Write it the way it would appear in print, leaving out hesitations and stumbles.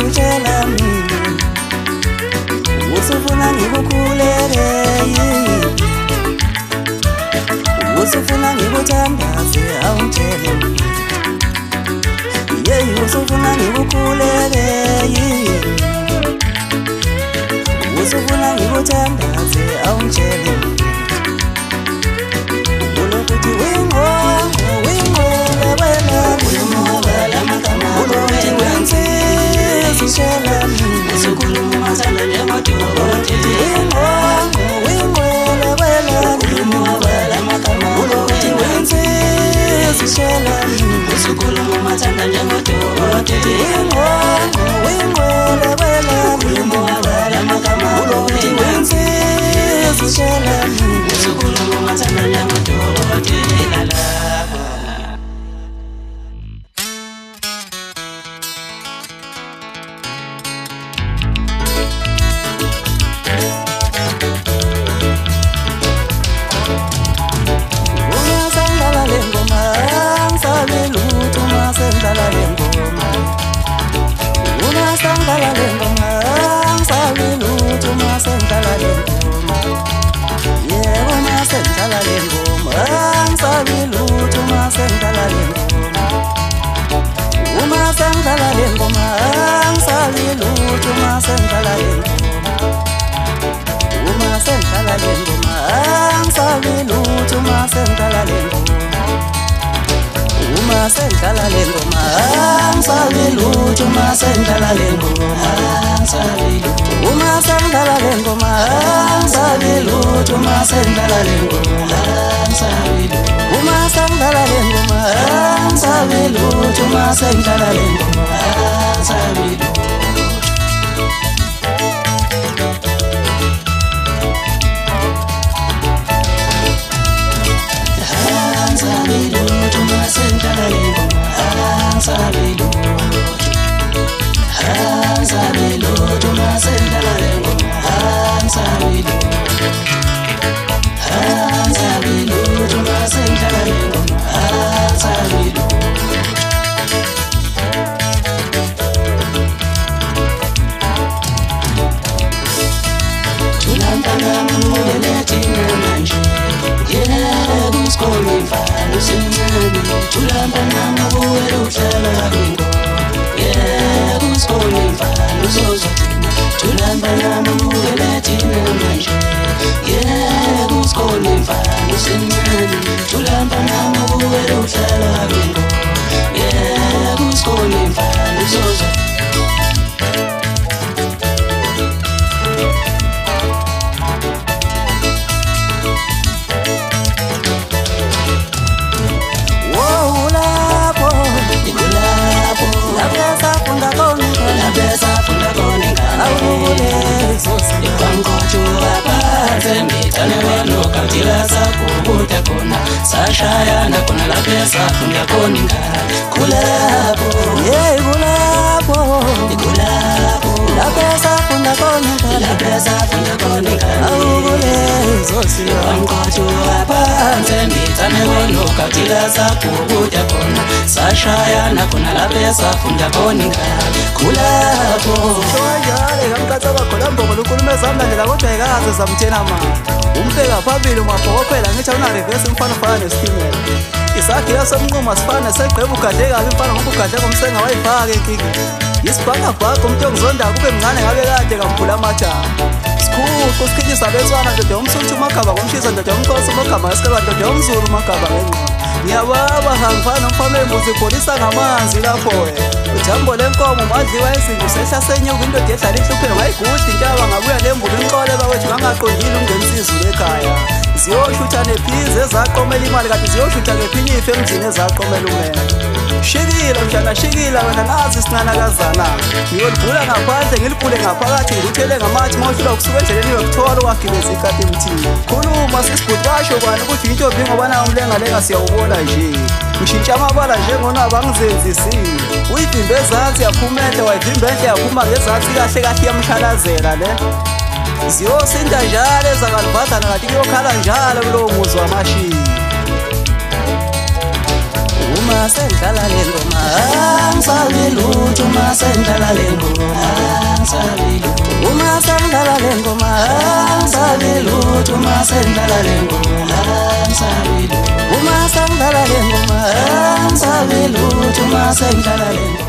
utshela mina usufuna ngikukhuleke usufuna ngikuthandaze awungitshele yeah usufuna ngikukhuleke usufuna ngikuthandaze awungitshele ulokuthi wingo Sashayana kona la pesa funda koningana kulabo yeah kulabo la pesa funda koningana awulezosi wangojo aphanze mbitsane konuka tilasa kubuta kona sashayana kona la pesa funda koningana kulabo shwajale ngamkatsa bakhola mboko lukhulume zamlandela kodwa ekaze zamtshena manje umbheka phambili umabhokophela ngithi awunarevesi mfana fana nesitimela isakhiwo somnquma sifana segqeba ugadle kabi mfana ngoba ugadle komsenga wayifaka enkiki yisibhakabhaka umuntu ongizonda kube mncane ngabe kade kamvula amajaha sikhulu sikhitshisa beswana ndoda yomsuthi umagaba komshisa ndoda yomkhosi umagaba ngesikaba ndoda yomzulu umagaba ngenqondo ngiyababa hangifana umfana wembuzi ipholisa ngamanzi lapho wena ujambo lenkomo madliwa izinto sehla senyuka indoda edlala ihluphelo ngayigudi intaba ngabuya lembulu inqole bakwethu ngangaqondile ungenisizulu ekhaya ziyoshutha nephizi ezaqomela imali kanti ziyoshutha ngephinyife emjini ezaqomela umene shikila mshana shikila wena nazi sinanakazana ngiyolivula ngaphandle ngilivule ngaphakathi ngikuthele ngamathi mawuhlula kusuka endleleni yokuthola uwagibeza ikati emthini khuluma sisibhudasho bani ukuthi intombi ngoba nayo umlengalenga siyawubona nje ngishintsha amabala njengonaba ngizenzisile uyivimbe ezansi yaphumehle wayivimbe enhle yaphuma ngezansi kahle kahle yamshalazela le ziyosinda njalo ezakalibhadana kanti kuyokhala njalo kulowo muzi wamashiya uma sendlala le ngoma angisabi lutho uma sendlala le ngoma angisabi lutho uma sendlala le ngoma angisabi lutho uma sendlala le ngoma angisabi lutho uma sendlala le ngoma angisabi lutho uma sendlala le ngoma